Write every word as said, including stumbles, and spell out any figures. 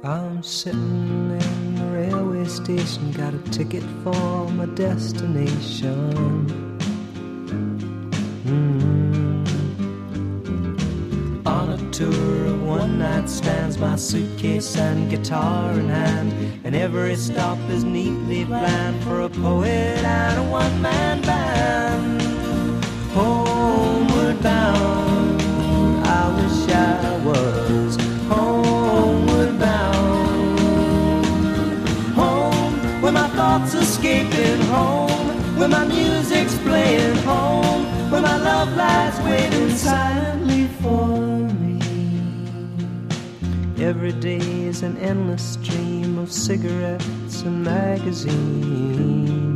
I'm sitting in the railway station, got a ticket for my destination. Mm-hmm. On a tour of one night stands, my suitcase and guitar in hand, and every stop is neatly planned for a poet and a one-man band. Homeward bound, I wish I was homeward bound. Home, where my thoughts escaping, home, where my music's playing, home, where my love lies waiting silently for me. Every day is an endless stream of cigarettes and magazines.